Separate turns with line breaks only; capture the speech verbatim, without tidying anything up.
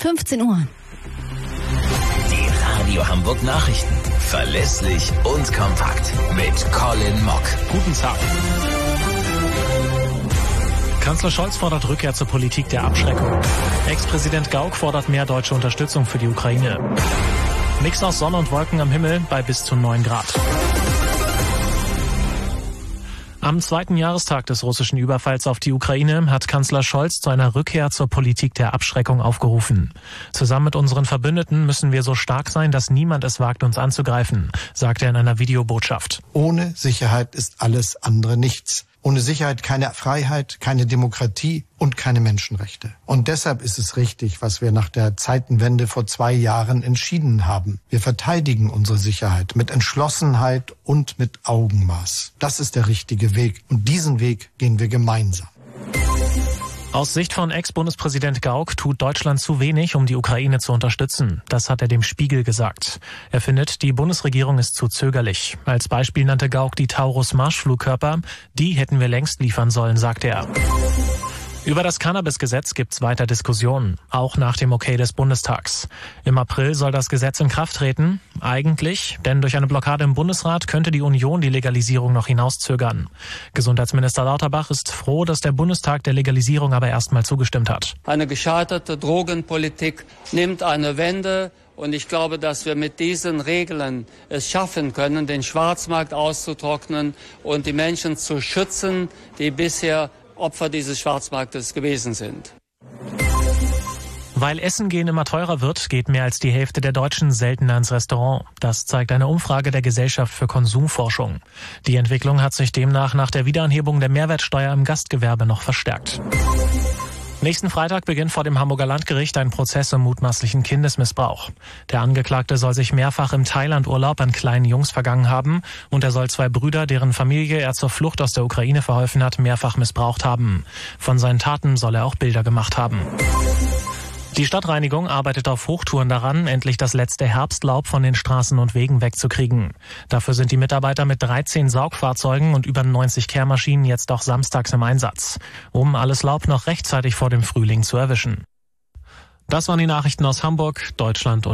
fünfzehn Uhr.
Die Radio Hamburg Nachrichten. Verlässlich und kompakt. Mit Colin Mock.
Guten Tag. Kanzler Scholz fordert Rückkehr zur Politik der Abschreckung. Ex-Präsident Gauck fordert mehr deutsche Unterstützung für die Ukraine. Mix aus Sonne und Wolken am Himmel bei bis zu neun Grad. Am zweiten Jahrestag des russischen Überfalls auf die Ukraine hat Kanzler Scholz zu einer Rückkehr zur Politik der Abschreckung aufgerufen. Zusammen mit unseren Verbündeten müssen wir so stark sein, dass niemand es wagt, uns anzugreifen, sagte er in einer Videobotschaft.
Ohne Sicherheit ist alles andere nichts. Ohne Sicherheit keine Freiheit, keine Demokratie und keine Menschenrechte. Und deshalb ist es richtig, was wir nach der Zeitenwende vor zwei Jahren entschieden haben. Wir verteidigen unsere Sicherheit mit Entschlossenheit und mit Augenmaß. Das ist der richtige Weg. Und diesen Weg gehen wir gemeinsam.
Aus Sicht von Ex-Bundespräsident Gauck tut Deutschland zu wenig, um die Ukraine zu unterstützen. Das hat er dem Spiegel gesagt. Er findet, die Bundesregierung ist zu zögerlich. Als Beispiel nannte Gauck die Taurus-Marschflugkörper. Die hätten wir längst liefern sollen, sagte er. Über das Cannabis-Gesetz gibt's weiter Diskussionen, auch nach dem Okay des Bundestags. Im April soll das Gesetz in Kraft treten. Eigentlich, denn durch eine Blockade im Bundesrat könnte die Union die Legalisierung noch hinauszögern. Gesundheitsminister Lauterbach ist froh, dass der Bundestag der Legalisierung aber erstmal zugestimmt hat.
Eine gescheiterte Drogenpolitik nimmt eine Wende. Und ich glaube, dass wir mit diesen Regeln es schaffen können, den Schwarzmarkt auszutrocknen und die Menschen zu schützen, die bisher Opfer dieses Schwarzmarktes gewesen sind.
Weil Essen gehen immer teurer wird, geht mehr als die Hälfte der Deutschen seltener ins Restaurant. Das zeigt eine Umfrage der Gesellschaft für Konsumforschung. Die Entwicklung hat sich demnach nach der Wiederanhebung der Mehrwertsteuer im Gastgewerbe noch verstärkt. Nächsten Freitag beginnt vor dem Hamburger Landgericht ein Prozess um mutmaßlichen Kindesmissbrauch. Der Angeklagte soll sich mehrfach im Thailand-Urlaub an kleinen Jungs vergangen haben und er soll zwei Brüder, deren Familie er zur Flucht aus der Ukraine verholfen hat, mehrfach missbraucht haben. Von seinen Taten soll er auch Bilder gemacht haben. Die Stadtreinigung arbeitet auf Hochtouren daran, endlich das letzte Herbstlaub von den Straßen und Wegen wegzukriegen. Dafür sind die Mitarbeiter mit dreizehn Saugfahrzeugen und über neunzig Kehrmaschinen jetzt auch samstags im Einsatz, um alles Laub noch rechtzeitig vor dem Frühling zu erwischen. Das waren die Nachrichten aus Hamburg, Deutschland und